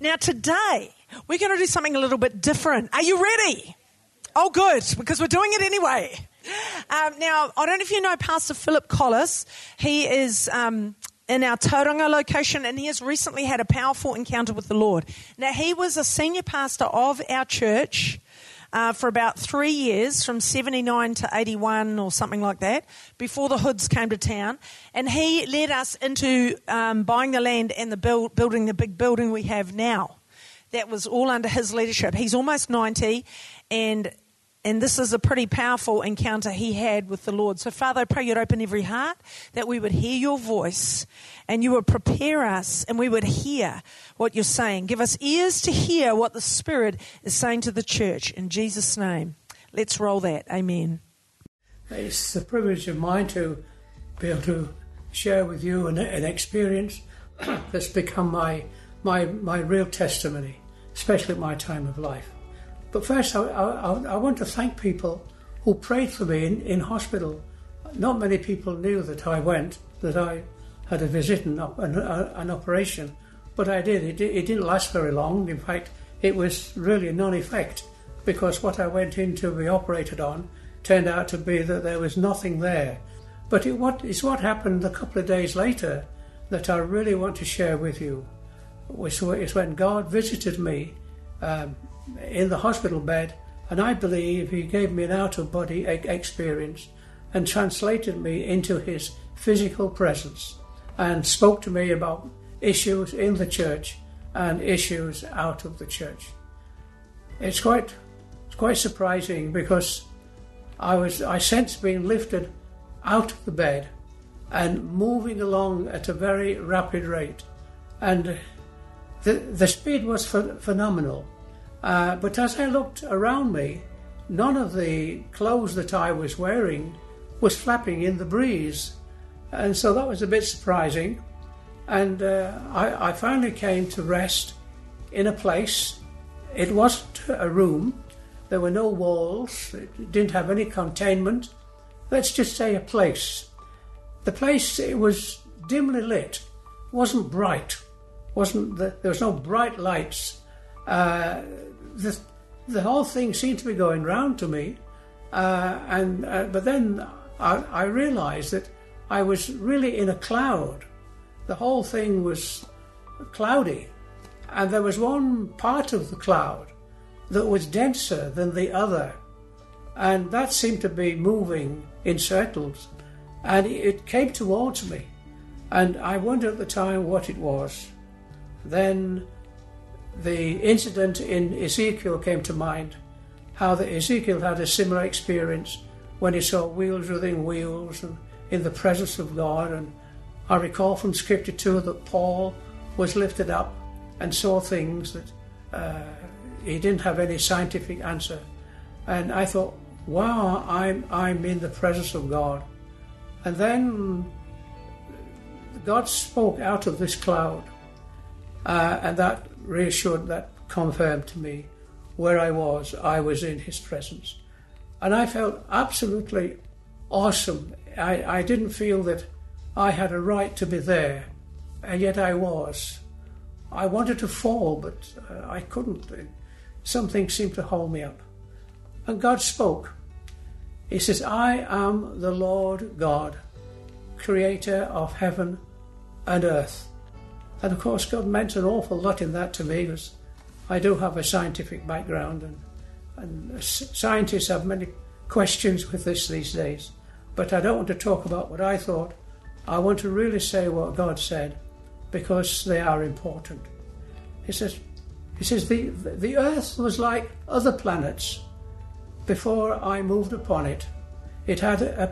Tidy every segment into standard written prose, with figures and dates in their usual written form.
Now today, we're going to do something a little bit different. Are you ready? Oh, good, because we're doing it anyway. Now, I don't know if you know Pastor Philip Collis. He is in our Tauranga location, and he has recently had a powerful encounter with the Lord. Now, he was a senior pastor of our church for about 3 years, from 79 to 81 or something like that, before the Hoods came to town. And he led us into buying the land and building the big building we have now. That was all under his leadership. He's almost 90, and this is a pretty powerful encounter he had with the Lord. So, Father, I pray you'd open every heart, that we would hear your voice, and you would prepare us, and we would hear what you're saying. Give us ears to hear what the Spirit is saying to the church. In Jesus' name, let's roll that. Amen. It's a privilege of mine to be able to share with you an experience that's become my real testimony, especially at my time of life. But first, I want to thank people who prayed for me in hospital. Not many people knew that I had a visit and an operation, but I did. It didn't last very long. In fact, it was really a non-effect, because what I went in to be operated on turned out to be that there was nothing there. But it's what happened a couple of days later that I really want to share with you. It's when God visited me in the hospital bed, and I believe he gave me an out-of-body experience and translated me into his physical presence and spoke to me about issues in the church and issues out of the church. It's quite surprising, because I sensed being lifted out of the bed and moving along at a very rapid rate, and the speed was phenomenal. But as I looked around me, none of the clothes that I was wearing was flapping in the breeze. And so that was a bit surprising. And I finally came to rest in a place. It wasn't a room. There were no walls. It didn't have any containment. Let's just say a place. The place, it was dimly lit. It wasn't bright. There was no bright lights. The whole thing seemed to be going round to me, but then I realised that I was really in a cloud. The whole thing was cloudy, and there was one part of the cloud that was denser than the other, and that seemed to be moving in circles, and it came towards me, and I wondered at the time what it was. Then the incident in Ezekiel came to mind, how that Ezekiel had a similar experience when he saw wheels within wheels and in the presence of God. And I recall from Scripture too that Paul was lifted up and saw things that he didn't have any scientific answer. And I thought, wow, I'm in the presence of God. And then God spoke out of this cloud, and that reassured, that confirmed to me where I was in his presence. And I felt absolutely awesome. I didn't feel that I had a right to be there, and yet I was. I wanted to fall, but I couldn't. Something seemed to hold me up. And God spoke. He says, I am the Lord God, creator of heaven and earth. And of course, God meant an awful lot in that to me, because I do have a scientific background, and scientists have many questions with this these days. But I don't want to talk about what I thought. I want to really say what God said, because they are important. He says the earth was like other planets before I moved upon it. It had a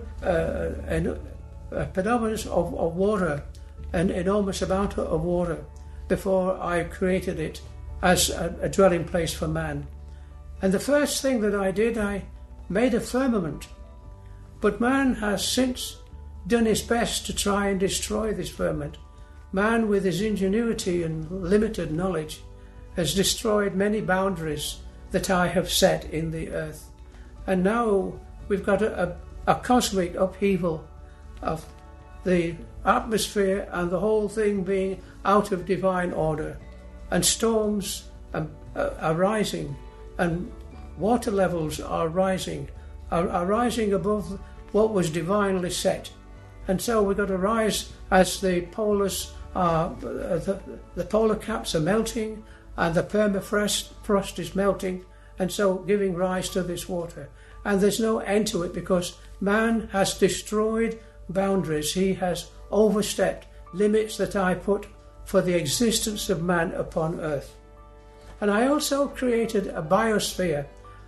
predominance of water, an enormous amount of water, before I created it as a dwelling place for man. And the first thing that I did, I made a firmament. But man has since done his best to try and destroy this firmament. Man, with his ingenuity and limited knowledge, has destroyed many boundaries that I have set in the earth. And now we've got a cosmic upheaval of the atmosphere and the whole thing being out of divine order. and storms are rising, and water levels are rising above what was divinely set. And so we've got to rise as the polars are, the polar caps are melting, and the permafrost is melting, and so giving rise to this water. And there's no end to it, because man has destroyed boundaries. He has overstepped limits that I put for the existence of man upon earth. And I also created a biosphere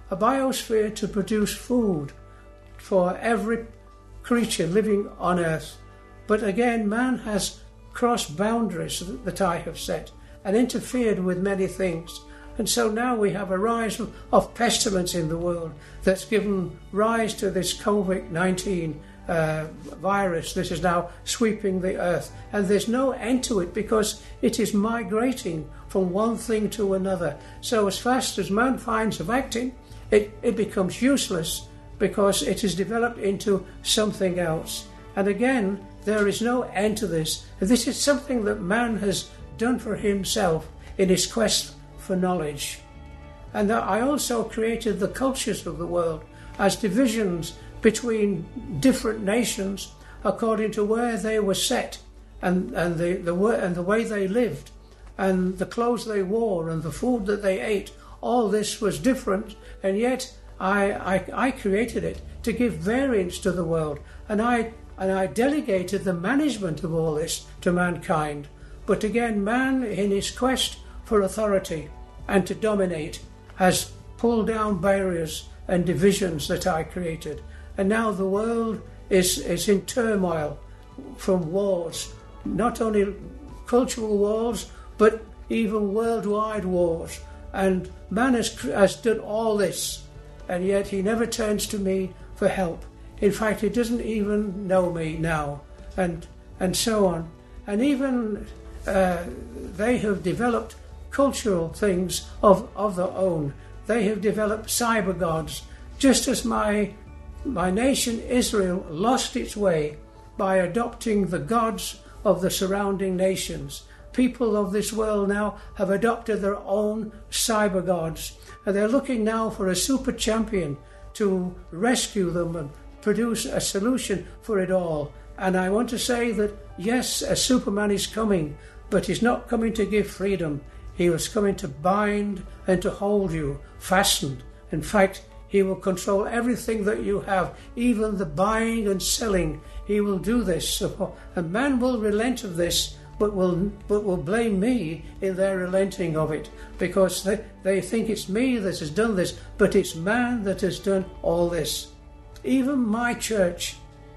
to produce food for every creature living on earth. But again, man has crossed boundaries that I have set and interfered with many things. And so now we have a rise of pestilence in the world that's given rise to this COVID-19 virus that is now sweeping the earth. And there's no end to it, because it is migrating from one thing to another. So as fast as man finds of acting, it becomes useless, because it is developed into something else. And again, there is no end to this. This is something that man has done for himself in his quest for knowledge. And I also created the cultures of the world as divisions between different nations according to where they were set, and the way they lived, and the clothes they wore, and the food that they ate. All this was different, and yet I created it to give variance to the world, and I delegated the management of all this to mankind. But again, man, in his quest for authority and to dominate, has pulled down barriers and divisions that I created. And now the world is in turmoil from wars, not only cultural wars, but even worldwide wars. And man has done all this, and yet he never turns to me for help. In fact, he doesn't even know me now, and so on. And even they have developed cultural things of their own. They have developed cyber gods, just as my nation Israel lost its way by adopting the gods of the surrounding nations. People of this world now have adopted their own cyber gods, and they're looking now for a super champion to rescue them and produce a solution for it all. And I want to say that yes, a Superman is coming, but he's not coming to give freedom. He was coming to bind and to hold you fastened. In fact, he will control everything that you have, even the buying and selling. He will do this. And man will relent of this, but will blame me in their relenting of it, because they think it's me that has done this, but it's man that has done all this. Even my church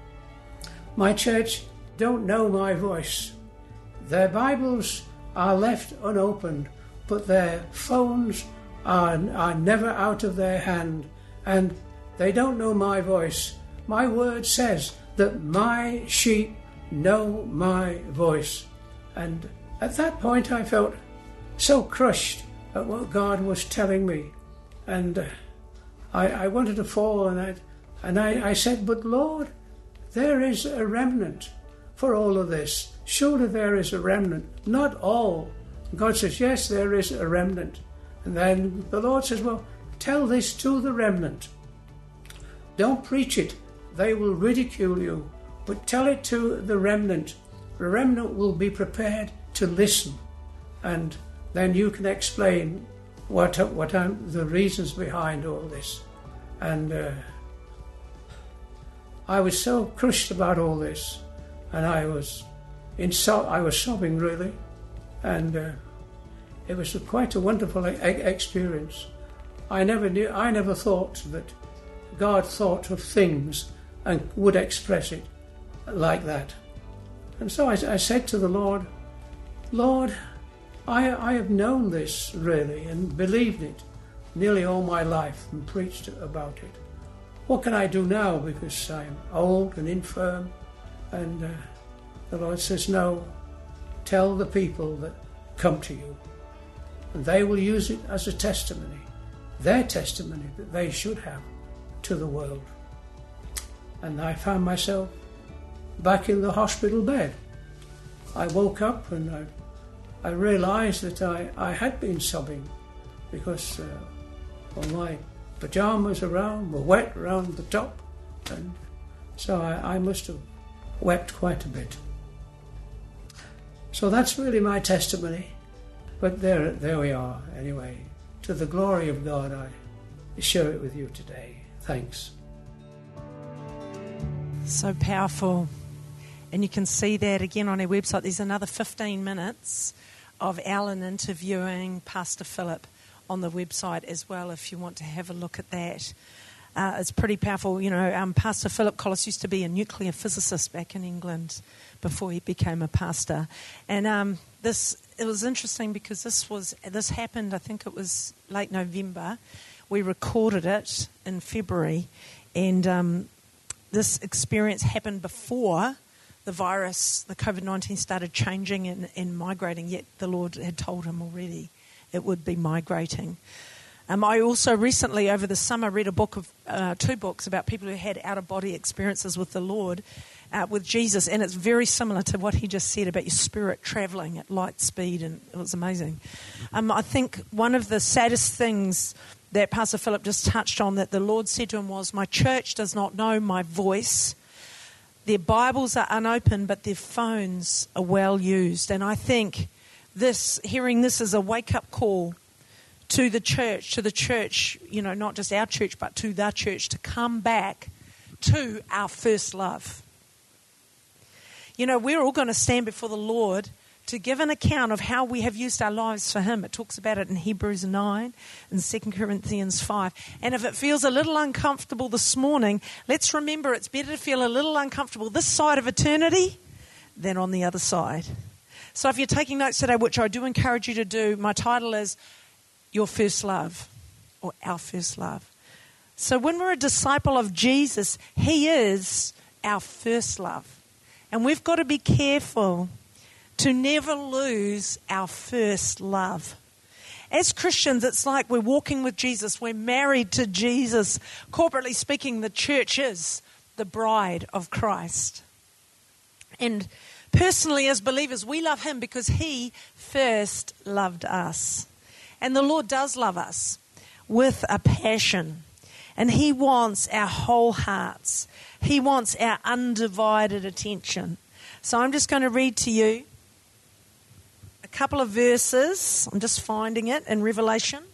don't know my voice. Their Bibles are left unopened, but their phones are never out of their hand, and they don't know my voice. My word says that my sheep know my voice. And at that point I felt so crushed at what God was telling me, and I wanted to fall, and I said, but Lord, there is a remnant for all of this. Surely there is a remnant, not all. God says, yes, there is a remnant. And then the Lord says, well, tell this to the remnant. Don't preach it. They will ridicule you. But tell it to the remnant. The remnant will be prepared to listen. And then you can explain what the reasons behind all this. And I was so crushed about all this. And I was sobbing, really. And it was quite a wonderful experience. I never thought that God thought of things and would express it like that. And so I said to the Lord, Lord, I have known this really and believed it nearly all my life and preached about it. What can I do now, because I'm old and infirm? And the Lord says, no, tell the people that come to you, and they will use it as a testimony, their testimony that they should have to the world. And I found myself back in the hospital bed. I woke up and I realised that I had been sobbing because all my pyjamas around were wet around the top, and so I must have wept quite a bit. So that's really my testimony. But there we are, anyway. To the glory of God, I share it with you today. Thanks. So powerful. And you can see that again on our website. There's another 15 minutes of Alan interviewing Pastor Philip on the website as well, if you want to have a look at that. It's pretty powerful. You know, Pastor Philip Collis used to be a nuclear physicist back in England before he became a pastor. And it was interesting because this happened, I think it was late November. We recorded it in February, and this experience happened before the virus, the COVID-19, started changing and migrating, yet the Lord had told him already it would be migrating. I also recently, over the summer, read two books about people who had out-of-body experiences with the Lord, with Jesus, and it's very similar to what he just said about your spirit travelling at light speed, and it was amazing. I think one of the saddest things that Pastor Philip just touched on that the Lord said to him was, my church does not know my voice. Their Bibles are unopened, but their phones are well used. And I think hearing this is a wake-up call to the church, you know, not just our church, but to the church, to come back to our first love. You know, we're all going to stand before the Lord to give an account of how we have used our lives for him. It talks about it in Hebrews 9 and 2 Corinthians 5. And if it feels a little uncomfortable this morning, let's remember it's better to feel a little uncomfortable this side of eternity than on the other side. So if you're taking notes today, which I do encourage you to do, my title is Your First Love, or Our First Love. So when we're a disciple of Jesus, he is our first love. And we've got to be careful to never lose our first love. As Christians, it's like we're walking with Jesus. We're married to Jesus. Corporately speaking, the church is the bride of Christ. And personally, as believers, we love him because he first loved us. And the Lord does love us with a passion. And he wants our whole hearts. He wants our undivided attention. So I'm just going to read to you a couple of verses. I'm just finding it in Revelation.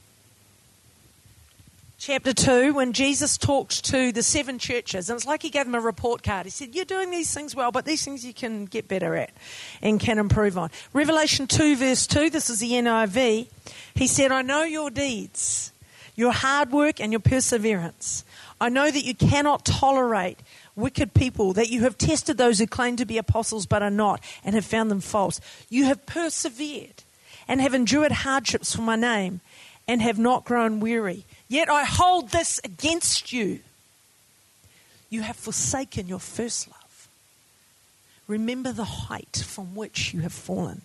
Chapter 2, when Jesus talked to the 7 churches, and it's like he gave them a report card. He said, you're doing these things well, but these things you can get better at and can improve on. Revelation 2, verse 2, this is the NIV. He said, I know your deeds, your hard work and your perseverance. I know that you cannot tolerate wicked people, that you have tested those who claim to be apostles but are not, and have found them false. You have persevered and have endured hardships for my name and have not grown weary. Yet I hold this against you. You have forsaken your first love. Remember the height from which you have fallen.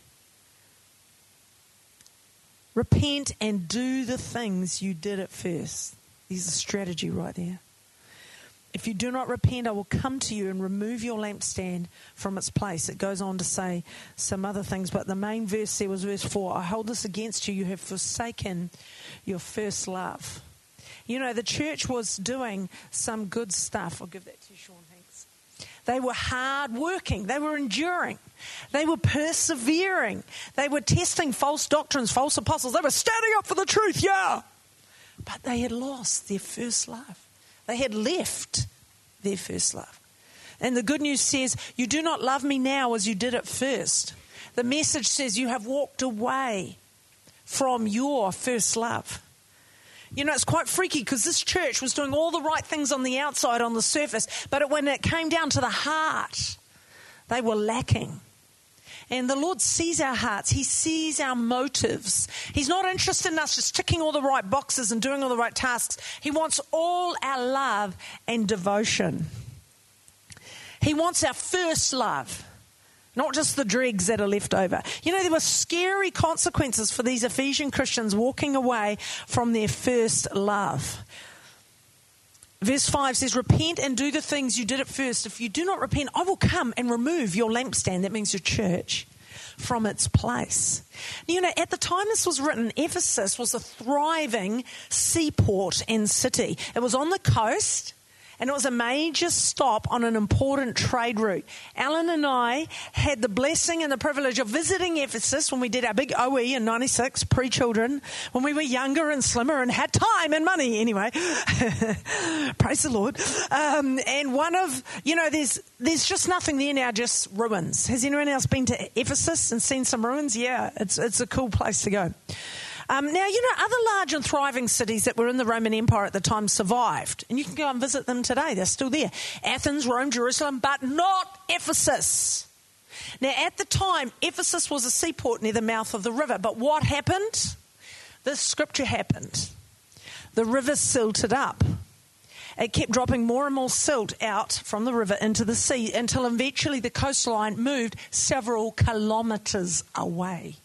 Repent and do the things you did at first. There's a strategy right there. If you do not repent, I will come to you and remove your lampstand from its place. It goes on to say some other things, but the main verse there was verse 4. I hold this against you. You have forsaken your first love. You know, the church was doing some good stuff. I'll give that to you, Sean. Thanks. They were hard working. They were enduring. They were persevering. They were testing false doctrines, false apostles. They were standing up for the truth, yeah. But they had lost their first love. They had left their first love. And the good news says, you do not love me now as you did at first. The message says you have walked away from your first love. You know, it's quite freaky because this church was doing all the right things on the outside, on the surface, but when it came down to the heart, they were lacking. And the Lord sees our hearts. He sees our motives. He's not interested in us just ticking all the right boxes and doing all the right tasks. He wants all our love and devotion. He wants our first love, not just the dregs that are left over. You know, there were scary consequences for these Ephesian Christians walking away from their first love. Verse 5 says, repent and do the things you did at first. If you do not repent, I will come and remove your lampstand. That means your church. from its place. You know, at the time this was written, Ephesus was a thriving seaport and city. It was on the coast, and it was a major stop on an important trade route. Alan and I had the blessing and the privilege of visiting Ephesus when we did our big OE in 96, pre-children, when we were younger and slimmer and had time and money anyway. Praise the Lord. And one of, you know, there's just nothing there now, just ruins. Has anyone else been to Ephesus and seen some ruins? Yeah, it's a cool place to go. Now, you know, other large and thriving cities that were in the Roman Empire at the time survived. And you can go and visit them today. They're still there. Athens, Rome, Jerusalem, but not Ephesus. Now, at the time, Ephesus was a seaport near the mouth of the river. But what happened? This scripture happened. The river silted up. It kept dropping more and more silt out from the river into the sea until eventually the coastline moved several kilometres away.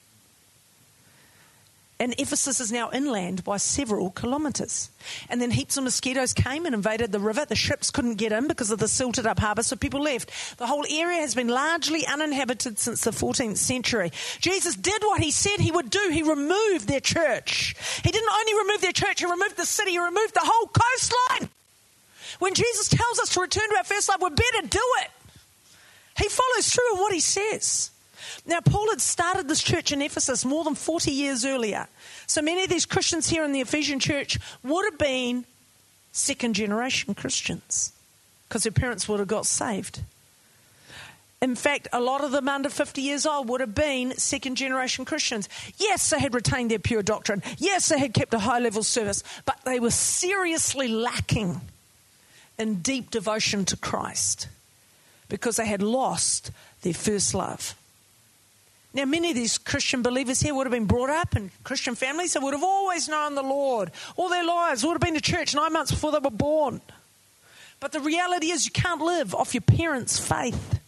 And Ephesus is now inland by several kilometres. And then heaps of mosquitoes came and invaded the river. The ships couldn't get in because of the silted up harbour, so people left. The whole area has been largely uninhabited since the 14th century. Jesus did what he said he would do. He removed their church. He didn't only remove their church, he removed the city, he removed the whole coastline. When Jesus tells us to return to our first love, we better do it. He follows through on what he says. Now, Paul had started this church in Ephesus more than 40 years earlier. So many of these Christians here in the Ephesian church would have been second-generation Christians because their parents would have got saved. In fact, a lot of them under 50 years old would have been second-generation Christians. Yes, they had retained their pure doctrine. Yes, they had kept a high-level service, but they were seriously lacking in deep devotion to Christ because they had lost their first love. Now, many of these Christian believers here would have been brought up in Christian families. They would have always known the Lord all their lives, would have been to church 9 months before they were born. But the reality is you can't live off your parents' faith.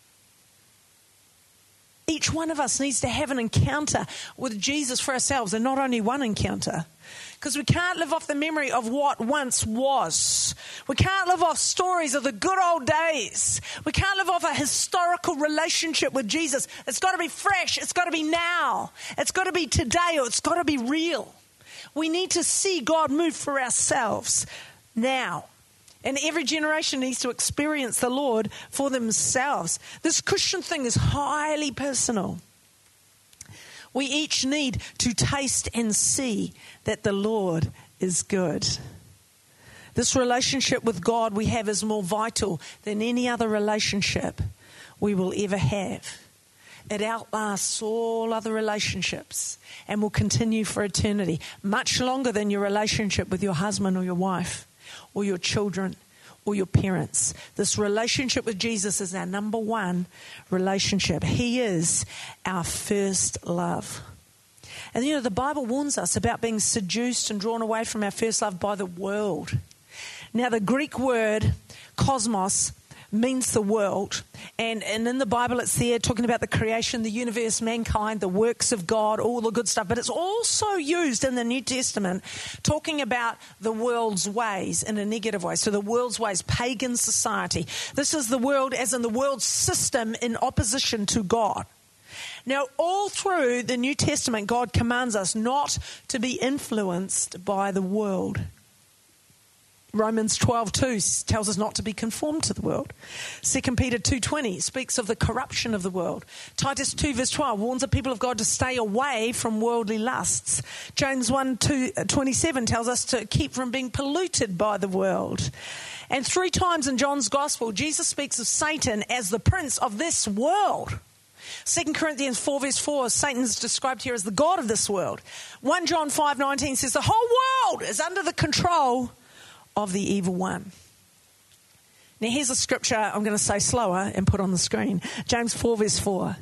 Each one of us needs to have an encounter with Jesus for ourselves, and not only one encounter. Because we can't live off the memory of what once was. We can't live off stories of the good old days. We can't live off a historical relationship with Jesus. It's got to be fresh. It's got to be now. It's got to be today, or it's got to be real. We need to see God move for ourselves now. And every generation needs to experience the Lord for themselves. This Christian thing is highly personal. We each need to taste and see that the Lord is good. This relationship with God we have is more vital than any other relationship we will ever have. It outlasts all other relationships and will continue for eternity, much longer than your relationship with your husband or your wife or your children or your parents. This relationship with Jesus is our number one relationship. He is our first love. And you know, the Bible warns us about being seduced and drawn away from our first love by the world. Now, the Greek word cosmos means the world, and in the Bible it's there talking about the creation, the universe, mankind, the works of God, all the good stuff, but it's also used in the New Testament talking about the world's ways in a negative way. So the world's ways, pagan society. This is the world as in the world system in opposition to God. Now, all through the New Testament, God commands us not to be influenced by the world. Romans 12:2 tells us not to be conformed to the world. 2 Peter 2:20 speaks of the corruption of the world. Titus 2 verse 12 warns the people of God to stay away from worldly lusts. James 1:27 tells us to keep from being polluted by the world. And 3 times in John's Gospel, Jesus speaks of Satan as the prince of this world. 2 Corinthians 4 verse 4, Satan is described here as the god of this world. 1 John 5:19 says the whole world is under the control of the evil one. Now here's a scripture I'm going to say slower and put on the screen. James 4 verse 4.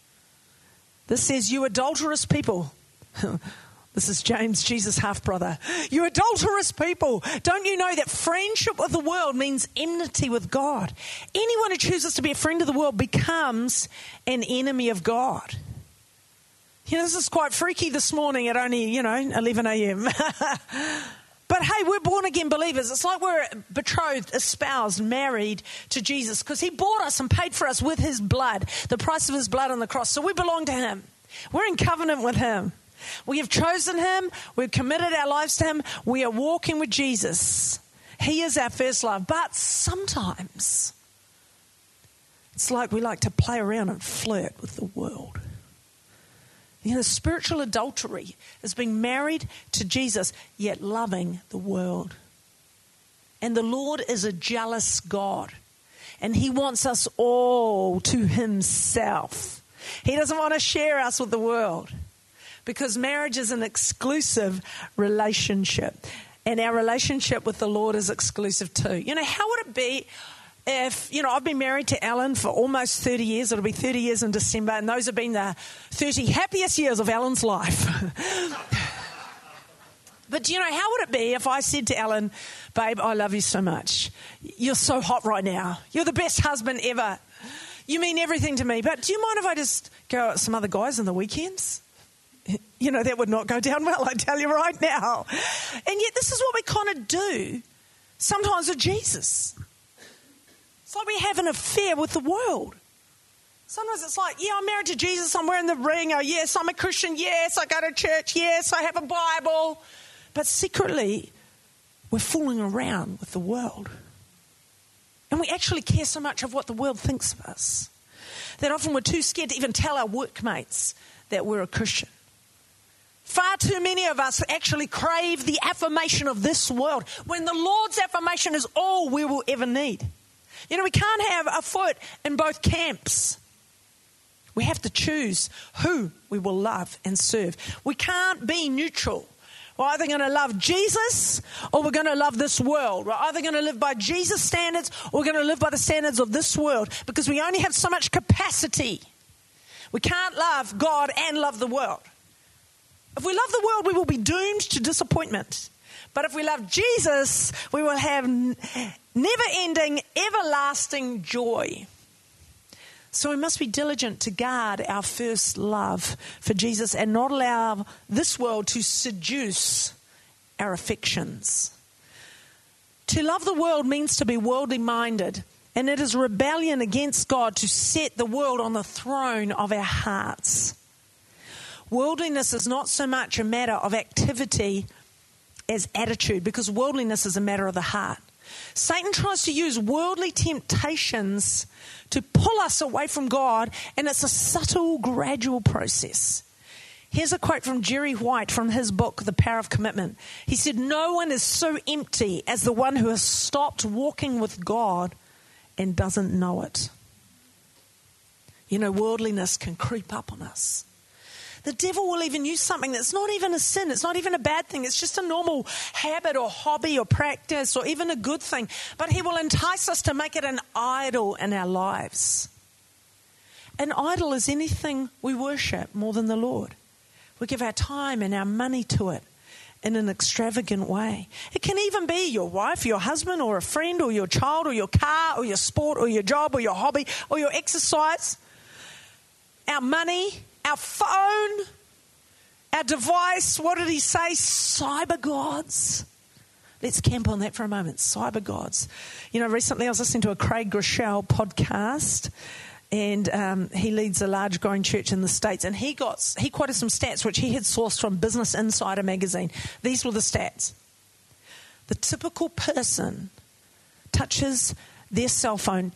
This says, you adulterous people. This is James, Jesus' half-brother. You adulterous people. Don't you know that friendship with the world means enmity with God? Anyone who chooses to be a friend of the world becomes an enemy of God. You know, this is quite freaky this morning at only, 11 a.m. But hey, we're born again believers. It's like we're betrothed, espoused, married to Jesus because he bought us and paid for us with his blood, the price of his blood on the cross. So we belong to him. We're in covenant with him. We have chosen him. We've committed our lives to him. We are walking with Jesus. He is our first love. But sometimes it's like we like to play around and flirt with the world. You know, spiritual adultery is being married to Jesus, yet loving the world. And the Lord is a jealous God, and he wants us all to himself. He doesn't want to share us with the world because marriage is an exclusive relationship, and our relationship with the Lord is exclusive too. You know, how would it be if, you know, I've been married to Alan for almost 30 years. It'll be 30 years in December, and those have been the 30 happiest years of Alan's life. But, you know, how would it be if I said to Alan, babe, I love you so much. You're so hot right now. You're the best husband ever. You mean everything to me. But do you mind if I just go out with some other guys on the weekends? You know, that would not go down well, I tell you right now. And yet this is what we kind of do sometimes with Jesus. It's like we have an affair with the world. Sometimes it's like, yeah, I'm married to Jesus, I'm wearing the ring, oh yes, I'm a Christian, yes, I go to church, yes, I have a Bible. But secretly, we're fooling around with the world. And we actually care so much of what the world thinks of us that often we're too scared to even tell our workmates that we're a Christian. Far too many of us actually crave the affirmation of this world when the Lord's affirmation is all we will ever need. You know, we can't have a foot in both camps. We have to choose who we will love and serve. We can't be neutral. We're either going to love Jesus or we're going to love this world. We're either going to live by Jesus' standards or we're going to live by the standards of this world because we only have so much capacity. We can't love God and love the world. If we love the world, we will be doomed to disappointment. But if we love Jesus, we will have never-ending, everlasting joy. So we must be diligent to guard our first love for Jesus and not allow this world to seduce our affections. To love the world means to be worldly minded, and it is rebellion against God to set the world on the throne of our hearts. Worldliness is not so much a matter of activity as attitude, because worldliness is a matter of the heart. Satan tries to use worldly temptations to pull us away from God, and it's a subtle, gradual process. Here's a quote from Jerry White from his book, The Power of Commitment. He said, "No one is so empty as the one who has stopped walking with God and doesn't know it." You know, worldliness can creep up on us. The devil will even use something that's not even a sin. It's not even a bad thing. It's just a normal habit or hobby or practice or even a good thing. But he will entice us to make it an idol in our lives. An idol is anything we worship more than the Lord. We give our time and our money to it in an extravagant way. It can even be your wife, your husband, or a friend, or your child, or your car, or your sport, or your job, or your hobby, or your exercise. Our money, our phone, our device. What did he say? Cyber gods. Let's camp on that for a moment. Cyber gods. You know, recently I was listening to a Craig Groeschel podcast, and he leads a large growing church in the States, and he quoted some stats which he had sourced from Business Insider magazine. These were the stats. The typical person touches their cell phone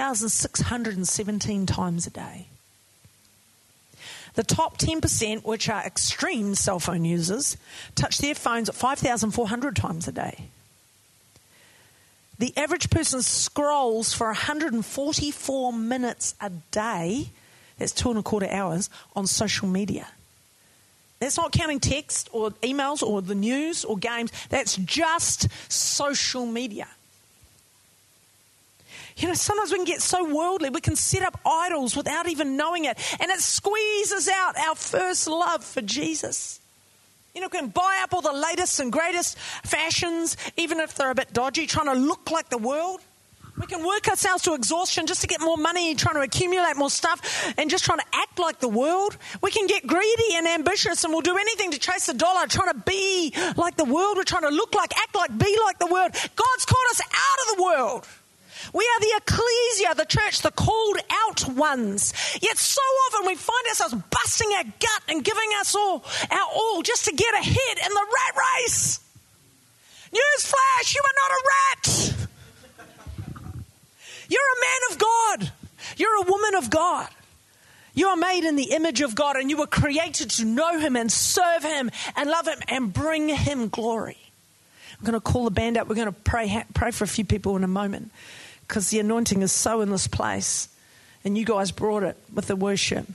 2,617 times a day. The top 10%, which are extreme cell phone users, touch their phones 5,400 times a day. The average person scrolls for 144 minutes a day, that's 2.25 hours, on social media. That's not counting text or emails or the news or games. That's just social media. You know, sometimes we can get so worldly, we can set up idols without even knowing it, and it squeezes out our first love for Jesus. You know, we can buy up all the latest and greatest fashions, even if they're a bit dodgy, trying to look like the world. We can work ourselves to exhaustion just to get more money, trying to accumulate more stuff and just trying to act like the world. We can get greedy and ambitious and we'll do anything to chase the dollar, trying to be like the world. We're trying to look like, act like, be like the world. God's called us out of the world. We are the ecclesia, the church, the called out ones. Yet so often we find ourselves busting our gut and giving us our all just to get ahead in the rat race. Newsflash, you are not a rat. You're a man of God. You're a woman of God. You are made in the image of God and you were created to know him and serve him and love him and bring him glory. I'm going to call the band up. We're going to pray for a few people in a moment because the anointing is so in this place and you guys brought it with the worship.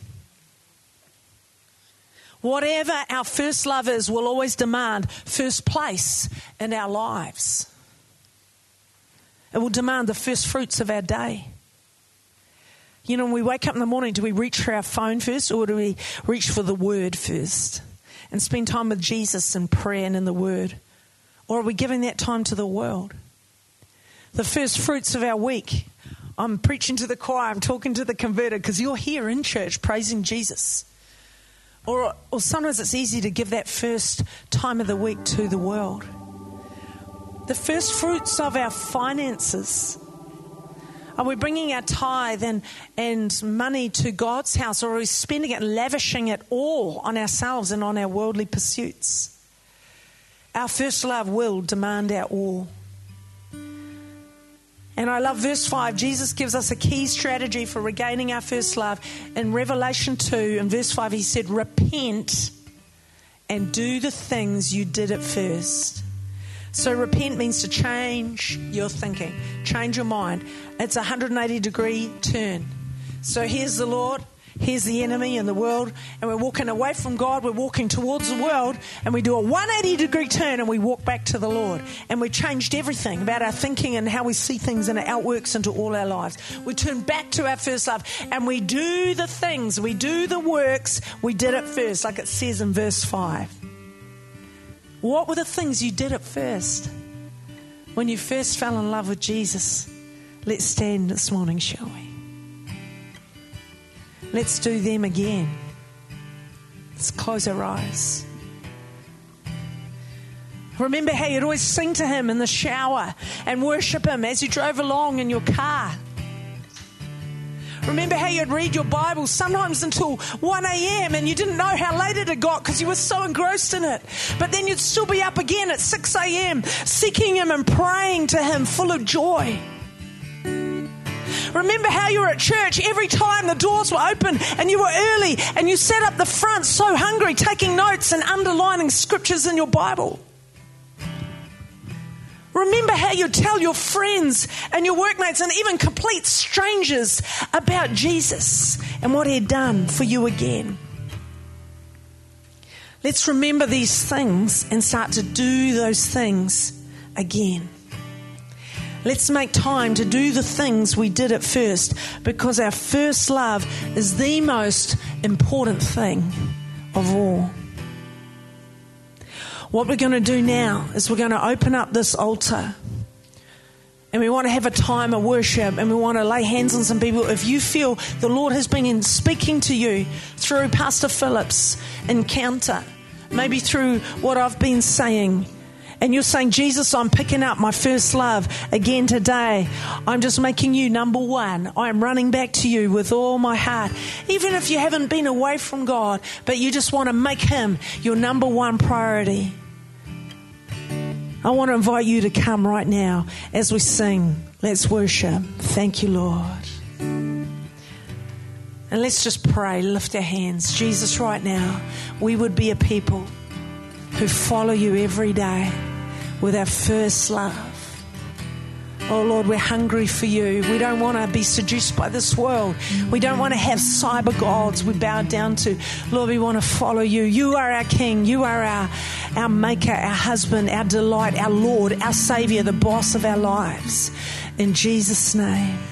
Whatever our first love is will always demand first place in our lives. It will demand the first fruits of our day. You know, when we wake up in the morning, do we reach for our phone first or do we reach for the word first and spend time with Jesus in prayer and in the word? Or are we giving that time to the world? The first fruits of our week. I'm preaching to the choir, I'm talking to the converted because you're here in church praising Jesus. Or sometimes it's easy to give that first time of the week to the world. The first fruits of our finances. Are we bringing our tithe and money to God's house, or are we spending it, lavishing it all on ourselves and on our worldly pursuits? Our first love will demand our all. And I love verse 5. Jesus gives us a key strategy for regaining our first love. In Revelation 2, in verse 5, he said, repent and do the things you did at first. So repent means to change your thinking, change your mind. It's a 180-degree turn. So here's the Lord, here's the enemy and the world, and we're walking away from God, we're walking towards the world, and we do a 180-degree turn and we walk back to the Lord. And we changed everything about our thinking and how we see things, and it outworks into all our lives. We turn back to our first love and we do the things, we do the works we did at first, like it says in verse 5. What were the things you did at first? When you first fell in love with Jesus? Let's stand this morning, shall we? Let's do them again. Let's close our eyes. Remember how you'd always sing to him in the shower and worship him as you drove along in your car. Remember how you'd read your Bible sometimes until 1 a.m. and you didn't know how late it had got because you were so engrossed in it. But then you'd still be up again at 6 a.m. seeking him and praying to him full of joy. Remember how you were at church every time the doors were open and you were early and you sat up the front so hungry taking notes and underlining scriptures in your Bible. Remember how you tell your friends and your workmates and even complete strangers about Jesus and what he'd done for you again. Let's remember these things and start to do those things again. Let's make time to do the things we did at first, because our first love is the most important thing of all. What we're going to do now is we're going to open up this altar and we want to have a time of worship and we want to lay hands on some people. If you feel the Lord has been speaking to you through Pastor Philip's encounter, maybe through what I've been saying, and you're saying, Jesus, I'm picking up my first love again today. I'm just making you number one. I'm running back to you with all my heart. Even if you haven't been away from God, but you just want to make him your number one priority. I want to invite you to come right now as we sing. Let's worship. Thank you, Lord. And let's just pray. Lift our hands. Jesus, right now, we would be a people who follow you every day with our first love. Oh Lord, we're hungry for you. We don't want to be seduced by this world. We don't want to have cyber gods we bow down to. Lord, we want to follow you. You are our King. You are our Maker, our husband, our delight, our Lord, our Savior, the boss of our lives. In Jesus' name.